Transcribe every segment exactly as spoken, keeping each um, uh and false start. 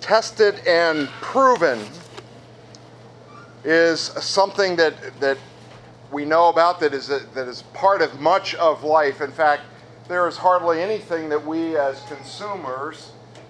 tested and proven is something that that we know about, that is a, that is part of much of life. In fact, there is hardly anything that we as consumers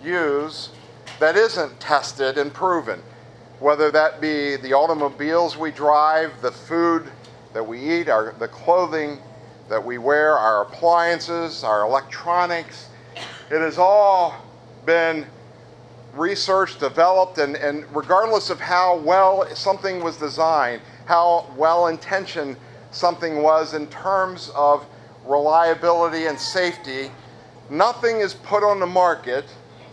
use that isn't tested and proven. Whether that be the automobiles we drive, the food that we eat, our, the clothing that we wear, our appliances, our electronics, it has all been researched, developed, and, and regardless of how well something was designed, how well intentioned something was in terms of reliability and safety, nothing is put on the market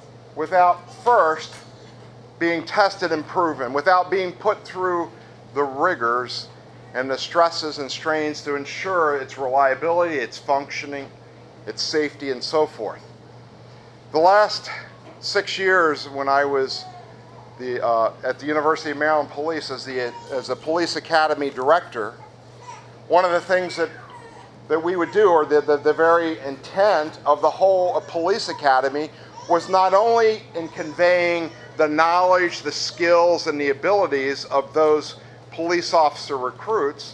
without first being tested and proven, without being put through the rigors and the stresses and strains to ensure its reliability, its functioning, its safety, and so forth. The last six years when I was the, uh, at the University of Maryland Police as the as a police academy director, one of the things that that we would do, or the, the, the very intent of the whole of police academy, was not only in conveying the knowledge, the skills, and the abilities of those police officer recruits,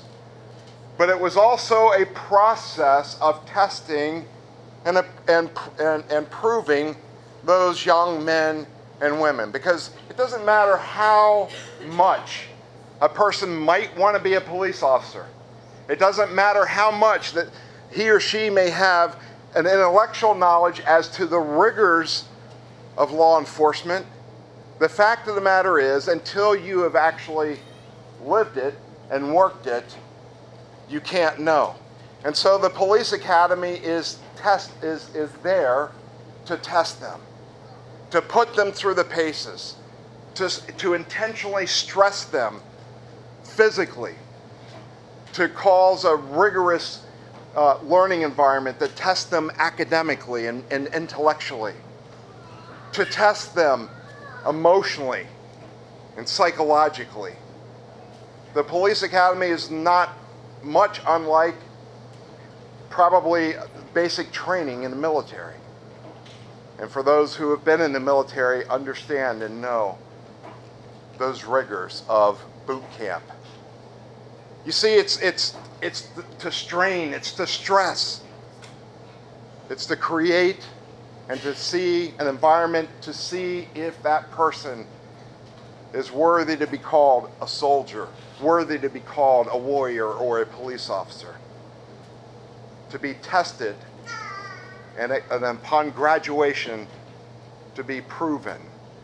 but it was also a process of testing and, and, and, and proving those young men and women. Because it doesn't matter how much a person might want to be a police officer. It doesn't matter how much that he or she may have an intellectual knowledge as to the rigors of law enforcement. The fact of the matter is, until you have actually lived it and worked it, you can't know. And so the police academy is test is is there to test them, to put them through the paces, to, to intentionally stress them physically, to cause a rigorous uh, learning environment that tests them academically and, and intellectually, to test them emotionally and psychologically. The police academy is not much unlike probably basic training in the military. And for those who have been in the military, understand and know those rigors of boot camp. You see, it's it's it's to strain, it's to stress. It's to create and to see an environment to see if that person is worthy to be called a soldier, worthy to be called a warrior or a police officer. To be tested and, and upon graduation to be proven.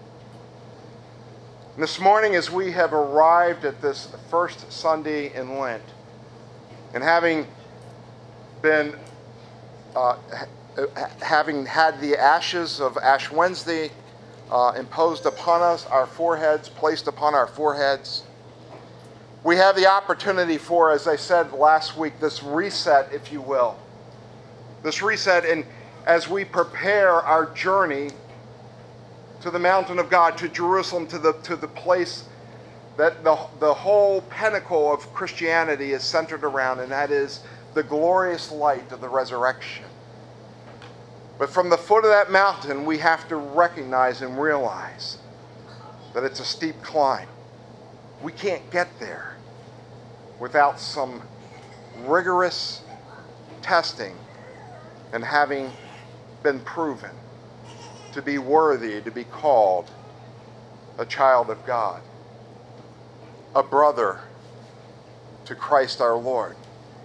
And this morning, as we have arrived at this first Sunday in Lent, and having been uh, having had the ashes of Ash Wednesday uh, imposed upon us, our foreheads, placed upon our foreheads, we have the opportunity for, as I said last week, this reset, if you will. This reset, and as we prepare our journey to the mountain of God, to Jerusalem, to the to the place that the, the whole pinnacle of Christianity is centered around, and that is the glorious light of the resurrection. But from the foot of that mountain, we have to recognize and realize that it's a steep climb. We can't get there without some rigorous testing and having been proven to be worthy to be called a child of God, a brother to Christ our Lord.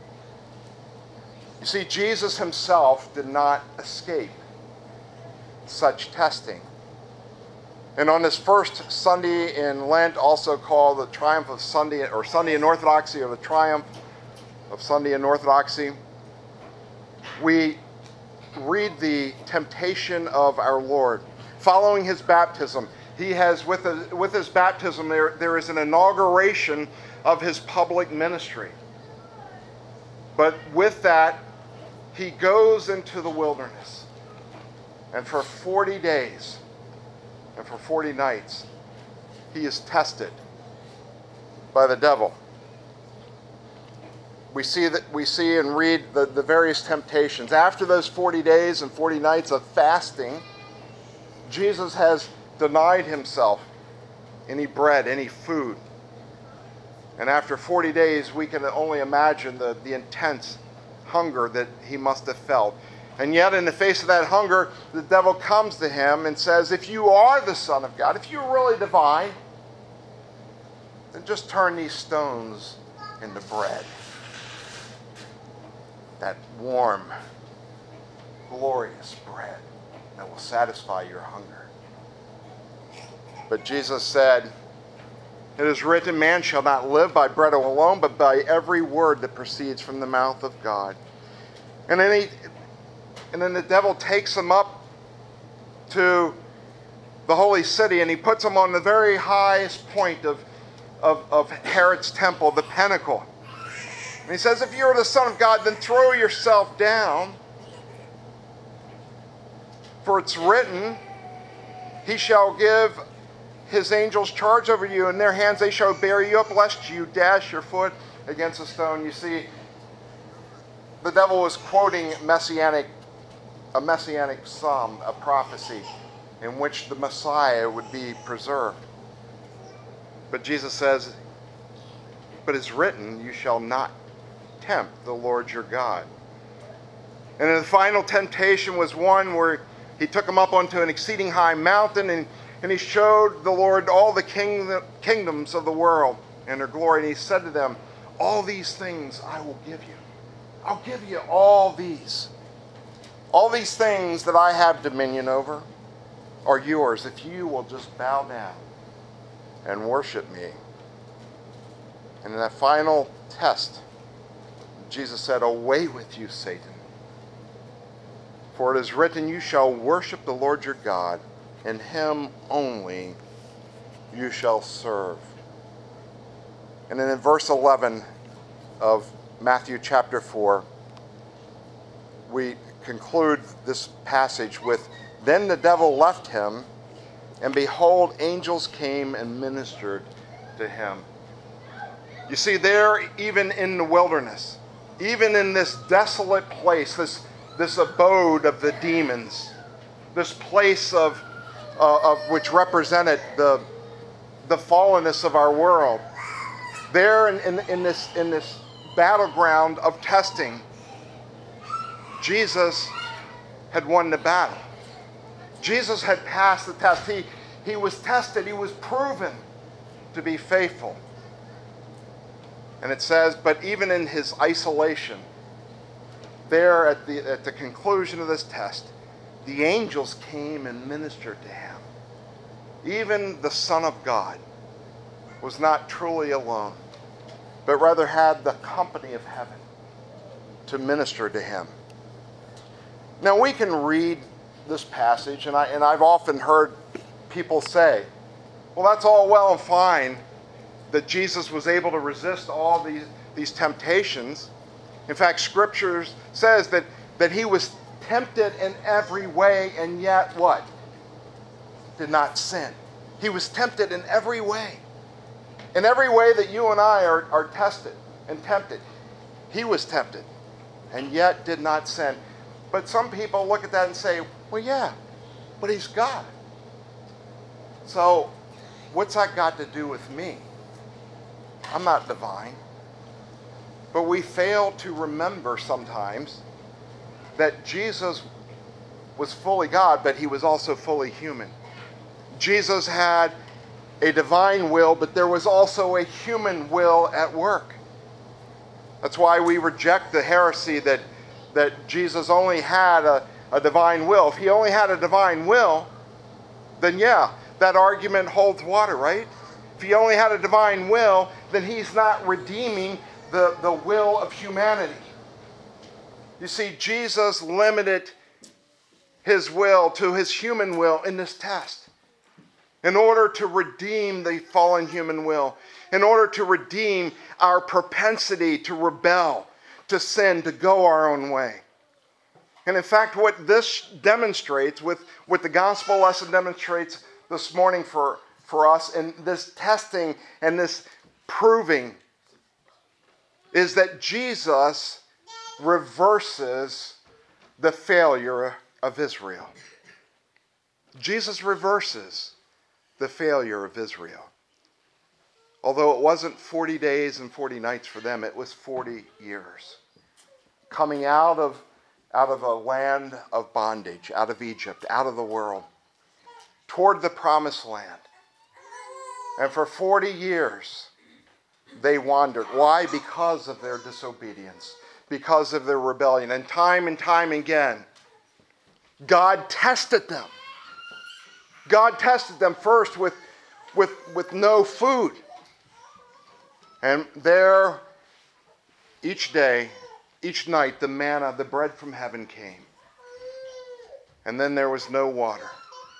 You see, Jesus himself did not escape such testing. And on this first Sunday in Lent, also called the Triumph of Sunday, or Sunday in Orthodoxy, or the Triumph of Sunday in Orthodoxy, we read the temptation of our Lord. Following his baptism, he has, with, a, with his baptism, there, there is an inauguration of his public ministry. But with that, he goes into the wilderness. And for forty days and for forty nights, he is tested by the devil. We see that we see and read the, the various temptations. After those forty days and forty nights of fasting, Jesus has denied himself any bread, any food. And after forty days, we can only imagine the, the intense hunger that he must have felt. And yet, in the face of that hunger, the devil comes to him and says, if you are the Son of God, if you're really divine, then just turn these stones into bread. That warm, glorious bread that will satisfy your hunger. But Jesus said, it is written, man shall not live by bread alone, but by every word that proceeds from the mouth of God. And then he, and then the devil takes him up to the holy city, and he puts him on the very highest point of, of, of Herod's temple, the pinnacle. And he says, if you're the Son of God, then throw yourself down. For it's written, he shall give his angels charge over you. In their hands they shall bear you up, lest you dash your foot against a stone. You see, the devil was quoting messianic, a messianic psalm, a prophecy in which the Messiah would be preserved. But Jesus says, but it's written, you shall not tempt the Lord your God. And the final temptation was one where he took him up onto an exceeding high mountain, and, and he showed the Lord all the king, kingdoms of the world and their glory. And he said to them, all these things I will give you. I'll give you all these. All these things that I have dominion over are yours if you will just bow down and worship me. And in that final test, Jesus said, away with you, Satan. For it is written, you shall worship the Lord your God, and him only you shall serve. And then in verse eleven of Matthew chapter four, we conclude this passage with, then the devil left him, and behold, angels came and ministered to him. You see, there, even in the wilderness, even in this desolate place, this, this abode of the demons, this place of, uh, of which represented the, the fallenness of our world, there in, in, in, this, in this battleground of testing, Jesus had won the battle. Jesus had passed the test. He, he was tested. He was proven to be faithful. And it says, but even in his isolation, there at the, at the conclusion of this test, the angels came and ministered to him. Even the Son of God was not truly alone, but rather had the company of heaven to minister to him. Now we can read this passage, and, I, and I've often heard people say, well, that's all well and fine that Jesus was able to resist all these, these temptations. In fact, Scripture says that, that he was tempted in every way, and yet what? Did not sin. He was tempted in every way. In every way that you and I are, are tested and tempted. He was tempted, and yet did not sin. But some people look at that and say, well, yeah, but he's God. So what's that got to do with me? I'm not divine. But we fail to remember sometimes that Jesus was fully God, but he was also fully human. Jesus had a divine will, but there was also a human will at work. That's why we reject the heresy that, that Jesus only had a, a divine will. If he only had a divine will, then yeah, that argument holds water, right? If he only had a divine will, then he's not redeeming the, the will of humanity. You see, Jesus limited his will to his human will in this test in order to redeem the fallen human will, in order to redeem our propensity to rebel, to sin, to go our own way. And in fact, what this demonstrates, with, what the gospel lesson demonstrates this morning for, for us, and this testing and this proving, is that Jesus reverses the failure of Israel. Jesus reverses the failure of Israel. Although it wasn't forty days and forty nights for them, it was forty years. Coming out of, out of a land of bondage, out of Egypt, out of the world, toward the promised land. And for forty years, they wandered. Why? Because of their disobedience, because of their rebellion. And time and time again, God tested them. God tested them first with, with, with no food. And there, each day, each night, the manna, the bread from heaven came. And then there was no water.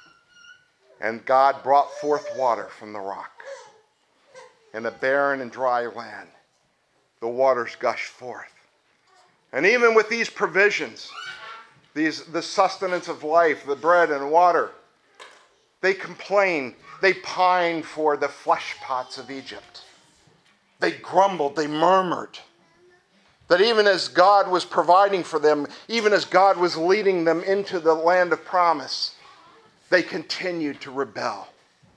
And God brought forth water from the rock. In a barren and dry land, the waters gushed forth. And even with these provisions, these, the sustenance of life, the bread and water, they complained, they pined for the flesh pots of Egypt. They grumbled, they murmured. That even as God was providing for them, even as God was leading them into the land of promise, they continued to rebel.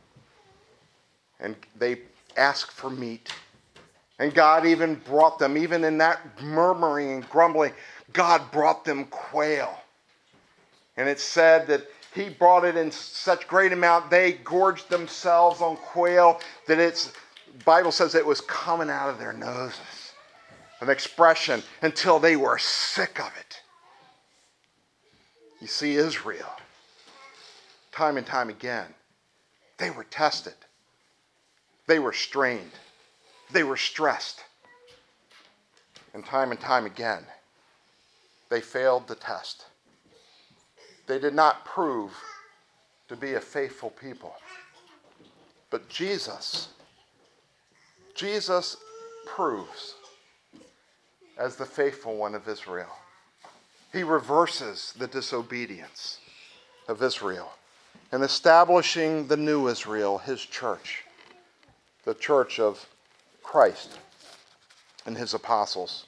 And they asked for meat. And God even brought them, even in that murmuring and grumbling, God brought them quail. And it said that he brought it in such great amount, they gorged themselves on quail, that it's, the Bible says it was coming out of their noses. An expression, until they were sick of it. You see, Israel, time and time again, they were tested. They were strained. They were stressed. And time and time again, they failed the test. They did not prove to be a faithful people. But Jesus, Jesus proves as the faithful one of Israel. He reverses the disobedience of Israel and establishing the new Israel, his church, the church of Christ and his apostles.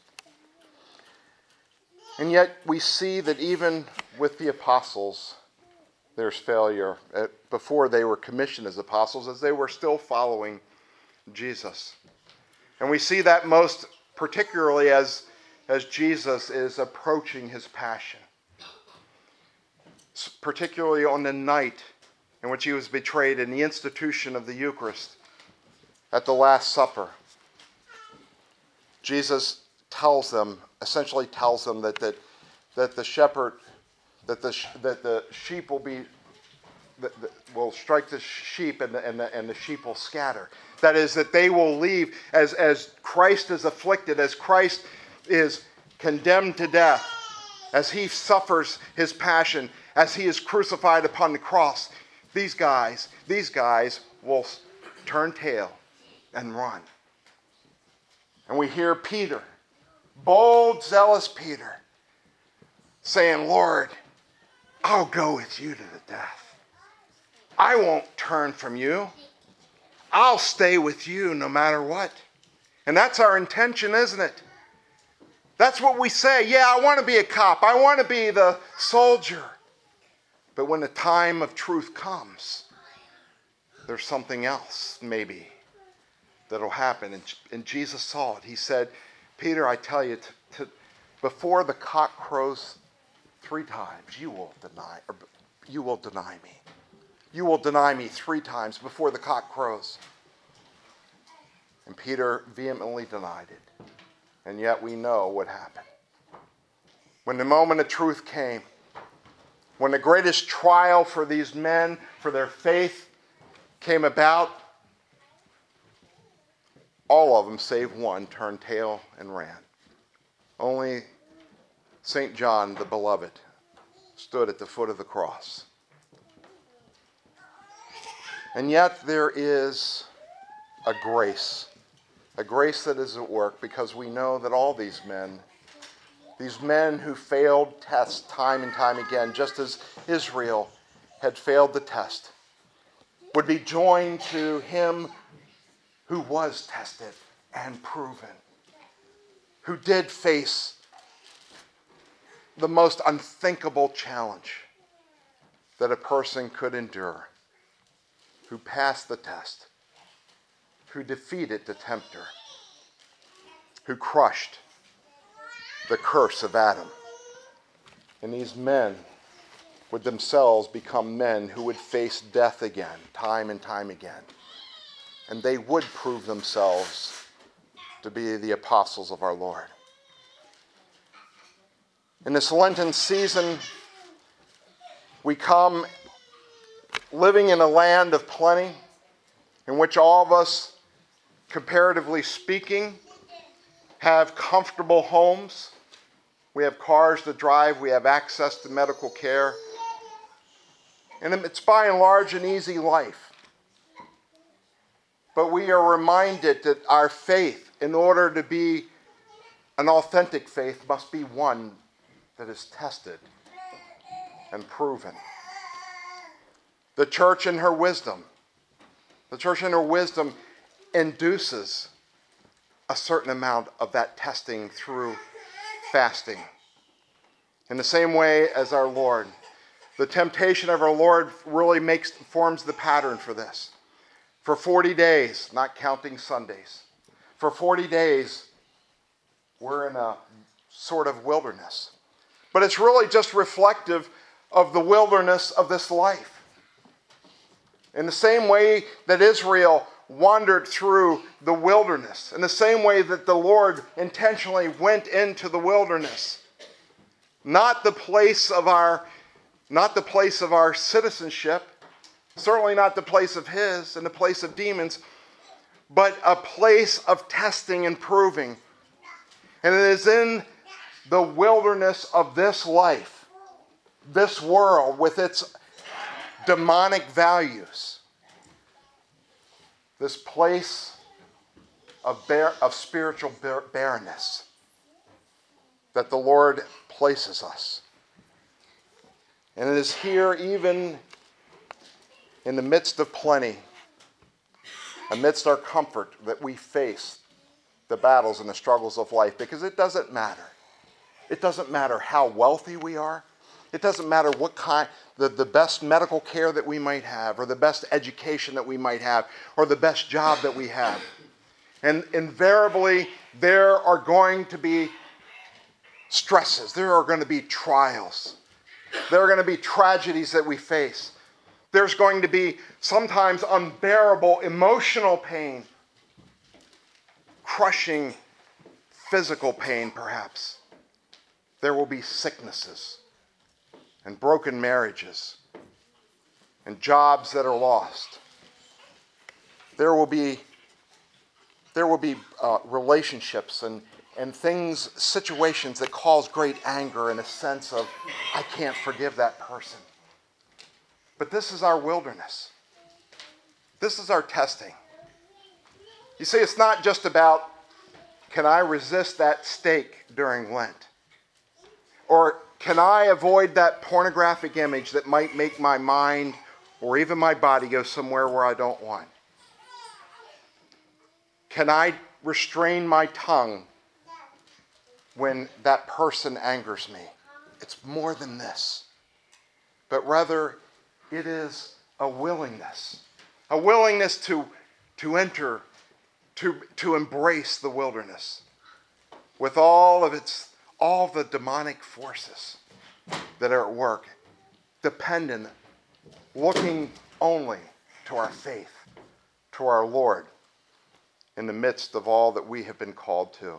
And yet we see that even with the apostles, there's failure before they were commissioned as apostles, as they were still following Jesus. And we see that most particularly as, as Jesus is approaching his passion. Particularly on the night in which he was betrayed in the institution of the Eucharist at the Last Supper. Jesus tells them, essentially tells them that, that, that the shepherd, that the, that the sheep will be, that, that will strike the sheep and the, and, the, and the sheep will scatter. That is, that they will leave as, as Christ is afflicted, as Christ is condemned to death, as he suffers his passion, as he is crucified upon the cross. These guys, these guys will turn tail and run. And we hear Peter, bold, zealous Peter, saying, Lord, I'll go with you to the death. I won't turn from you. I'll stay with you no matter what. And that's our intention, isn't it? That's what we say. Yeah, I want to be a cop. I want to be the soldier. But when the time of truth comes, there's something else, maybe, that'll happen. And, and Jesus saw it. He said, Peter, I tell you, to, to, before the cock crows three times, you will deny, or you will deny me. You will deny me three times before the cock crows. And Peter vehemently denied it. And yet we know what happened. When the moment of truth came, when the greatest trial for these men, for their faith, came about, all of them, save one, turned tail and ran. Only Saint John, the beloved, stood at the foot of the cross. And yet there is a grace, a grace that is at work, because we know that all these men, these men who failed tests time and time again, just as Israel had failed the test, would be joined to him who was tested and proven, who did face the most unthinkable challenge that a person could endure, who passed the test, who defeated the tempter, who crushed the curse of Adam. And these men would themselves become men who would face death again, time and time again. And they would prove themselves to be the apostles of our Lord. In this Lenten season, we come living in a land of plenty in which all of us, comparatively speaking, have comfortable homes. We have cars to drive. We have access to medical care. And it's by and large an easy life. But we are reminded that our faith, in order to be an authentic faith, must be one that is tested and proven. The church in her wisdom, the church in her wisdom induces a certain amount of that testing through fasting. In the same way as our Lord, the temptation of our Lord really makes forms the pattern for this. For forty days, not counting Sundays, for forty days, we're in a sort of wilderness. But it's really just reflective of the wilderness of this life. In the same way that Israel wandered through the wilderness, in the same way that the Lord intentionally went into the wilderness, not the place of our, not the place of our citizenship, certainly not the place of his and the place of demons, but a place of testing and proving. And it is in the wilderness of this life, this world with its demonic values, this place of, bare, of spiritual bar- barrenness, that the Lord places us. And it is here, even in the midst of plenty, amidst our comfort, that we face the battles and the struggles of life, because it doesn't matter. It doesn't matter how wealthy we are. It doesn't matter what kind, the, the best medical care that we might have, or the best education that we might have, or the best job that we have. And invariably, there are going to be stresses. There are going to be trials. There are going to be tragedies that we face. There's going to be sometimes unbearable emotional pain, crushing physical pain perhaps. There will be sicknesses and broken marriages and jobs that are lost. There will be, there will be uh, relationships and, and things, situations that cause great anger and a sense of, I can't forgive that person. But this is our wilderness. This is our testing. You see, it's not just about, can I resist that steak during Lent? Or can I avoid that pornographic image that might make my mind or even my body go somewhere where I don't want? Can I restrain my tongue when that person angers me? It's more than this. But rather, it is a willingness. A willingness to, to enter, to, to embrace the wilderness with all of its, all the demonic forces that are at work, dependent, looking only to our faith, to our Lord, in the midst of all that we have been called to.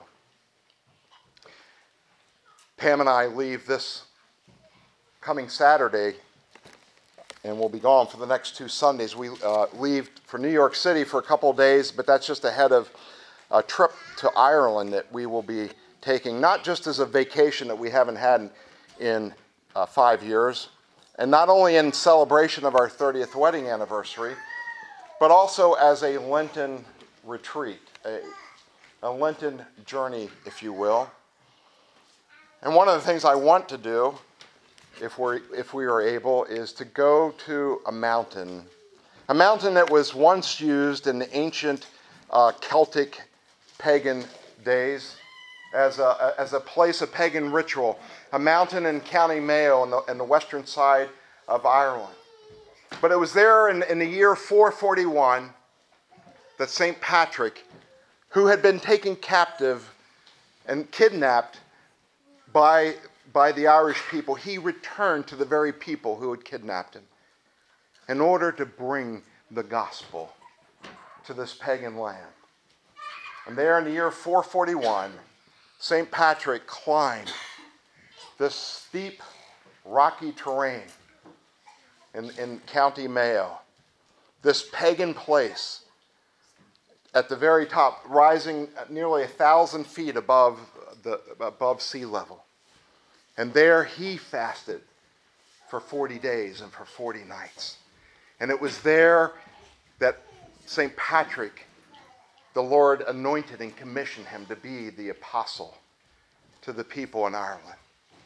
Pam and I leave this coming Saturday, and we'll be gone for the next two Sundays. We uh, leave for New York City for a couple of days, but that's just ahead of a trip to Ireland that we will be taking, not just as a vacation that we haven't had in, in uh, five years, and not only in celebration of our thirtieth wedding anniversary, but also as a Lenten retreat, a, a Lenten journey, if you will. And one of the things I want to do, if we're if we are able, is to go to a mountain, a mountain that was once used in the ancient uh, Celtic pagan days as a as a place of pagan ritual, a mountain in County Mayo on the, on the western side of Ireland. But it was there in, in the year four forty-one that Saint Patrick, who had been taken captive and kidnapped by, by the Irish people, he returned to the very people who had kidnapped him in order to bring the gospel to this pagan land. And there in the year four forty-one, Saint Patrick climbed this steep, rocky terrain in, in County Mayo, this pagan place at the very top, rising nearly a thousand feet above, the, above sea level. And there he fasted for forty days and for forty nights. And it was there that Saint Patrick, the Lord anointed and commissioned him to be the apostle to the people in Ireland.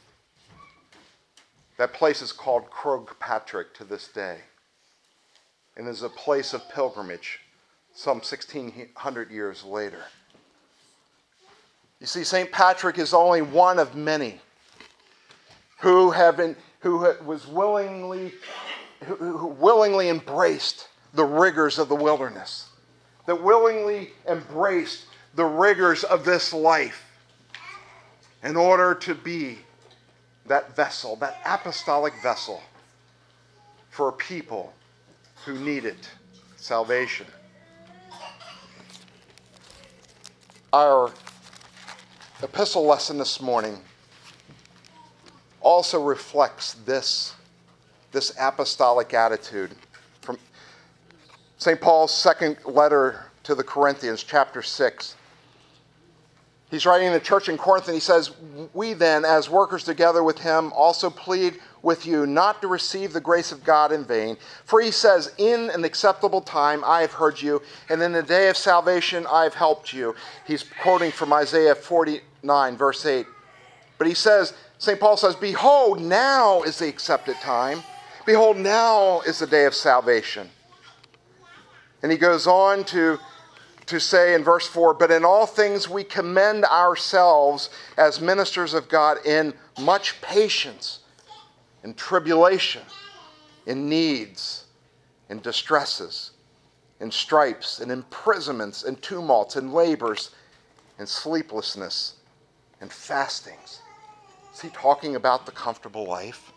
That place is called Croagh Patrick to this day, and is a place of pilgrimage some sixteen hundred years later. You see, Saint Patrick is only one of many who have been, who was willingly, who, who willingly embraced the rigors of the wilderness, that willingly embraced the rigors of this life in order to be that vessel, that apostolic vessel for a people who needed salvation. Our epistle lesson this morning also reflects this, this apostolic attitude from Saint Paul's second letter to the Corinthians, chapter six. He's writing in the church in Corinth, and he says, "We then, as workers together with him, also plead with you not to receive the grace of God in vain. For he says, in an acceptable time I have heard you, and in the day of salvation I have helped you." He's quoting from Isaiah forty-nine, verse eight. But he says, Saint Paul says, "Behold, now is the accepted time. Behold, now is the day of salvation." And he goes on to to say in verse four, "But in all things we commend ourselves as ministers of God in much patience, in tribulation, in needs, in distresses, in stripes, in imprisonments, in tumults, in labors, in sleeplessness, in fastings." Is he talking about the comfortable life?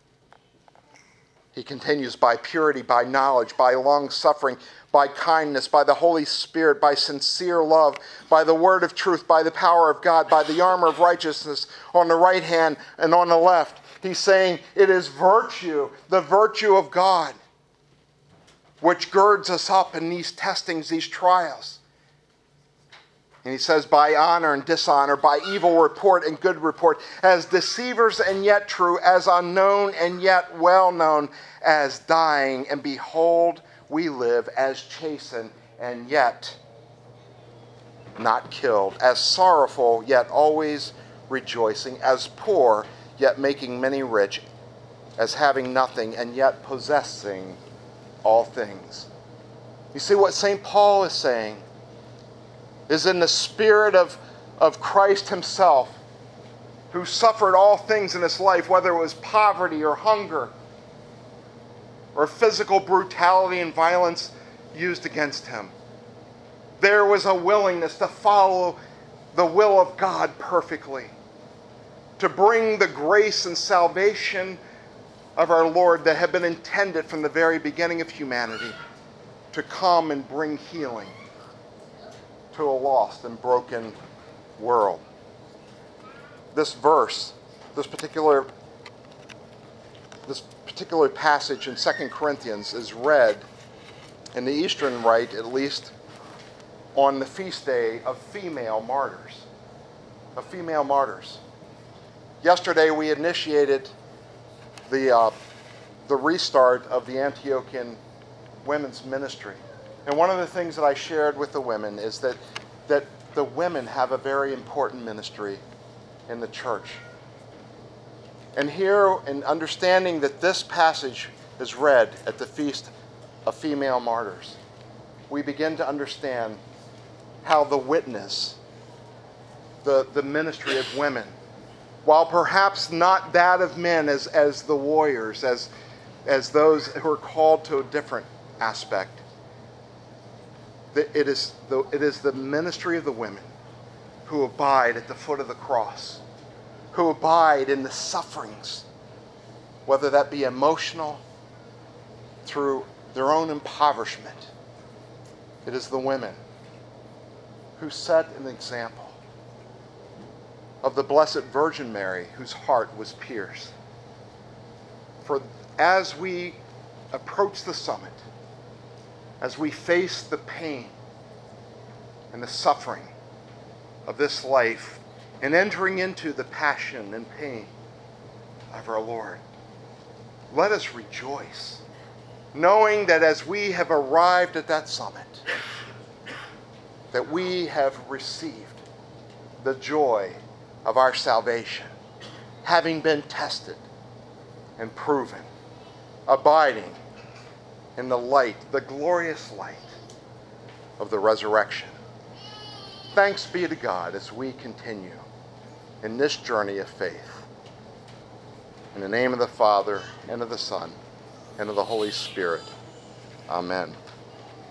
He continues, "By purity, by knowledge, by long-suffering, by kindness, by the Holy Spirit, by sincere love, by the word of truth, by the power of God, by the armor of righteousness on the right hand and on the left." He's saying it is virtue, the virtue of God, which girds us up in these testings, these trials. And he says, by honor and dishonor, by evil report and good report, as deceivers and yet true, as unknown and yet well known, as dying, and behold, we live, as chastened and yet not killed, as sorrowful yet always rejoicing, as poor yet making many rich, as having nothing and yet possessing all things. You see what Saint Paul is saying is in the spirit of, of Christ himself, who suffered all things in his life, whether it was poverty or hunger or physical brutality and violence used against him. There was a willingness to follow the will of God perfectly, to bring the grace and salvation of our Lord that had been intended from the very beginning of humanity to come and bring healing to a lost and broken world. This verse, this particular, this particular passage in Second Corinthians is read in the Eastern Rite, at least, on the feast day of female martyrs. Of female martyrs. Yesterday we initiated the uh, the restart of the Antiochian women's ministry. And one of the things that I shared with the women is that, that the women have a very important ministry in the church. And here, in understanding that this passage is read at the Feast of Female Martyrs, we begin to understand how the witness, the, the ministry of women, while perhaps not that of men as, as the warriors, as, as those who are called to a different aspect. It is the, it is the ministry of the women who abide at the foot of the cross, who abide in the sufferings, whether that be emotional, through their own impoverishment. It is the women who set an example of the Blessed Virgin Mary, whose heart was pierced. For as we approach the summit, as we face the pain and the suffering of this life and entering into the passion and pain of our Lord, let us rejoice, knowing that as we have arrived at that summit, that we have received the joy of our salvation, having been tested and proven, abiding in the light, the glorious light of the resurrection. Thanks be to God as we continue in this journey of faith. In the name of the Father, and of the Son, and of the Holy Spirit. Amen.